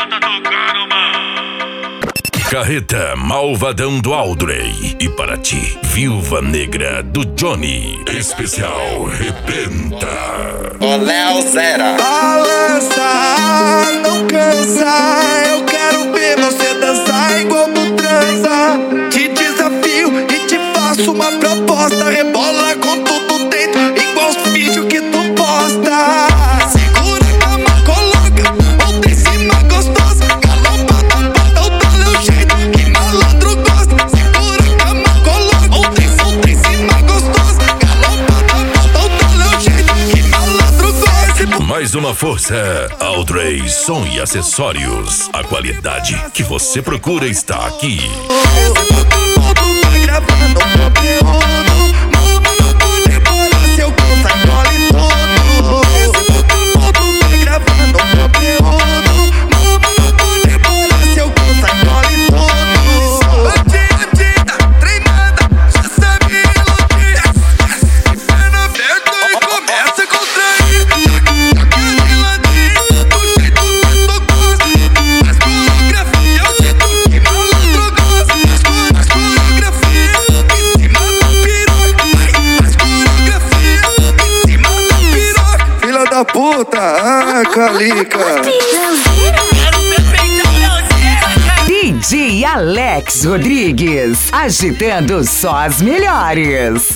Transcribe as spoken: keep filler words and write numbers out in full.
tá tocando, mano. Carreta Malvadão do Aldrey. E para ti, Viúva Negra do Johnny. Especial Rebenta. Ô Léo Zera. Balança, não cansa. Eu quero ver você dançar igual tu transa. Te desafio e te faço uma proposta. Rebola com tudo dentro, igual os vídeos que tu posta. Segura a cama, coloca outra em cima gostosa. Galopa, tapada, o tal é o jeito que malandro gosta. Segura a cama, coloca outra em, outra em cima gostosa. Galopa, tapada, o tal é o jeito que malandro gosta. Mais uma força, Aldrey Som e Acessórios. A qualidade que você procura está aqui. Esse mundo tá gravando um conteúdo. Mama não pode parar se eu contar engole tudo. Esse mundo tá gravando um conteúdo. Mama não pode parar se eu contar engole tudo. Bandida, treinada, já sabe iludir. Perna aberta e começa a contrair. Toca de ladinho, do jeito que tu gosta. As coreografia é o jeito que malandro gosta. As coreografia em cima da piroca. As coreografia em cima da piroca. Filha da puta, ah, calica. D J Alex Rodrigues, agitando só as melhores.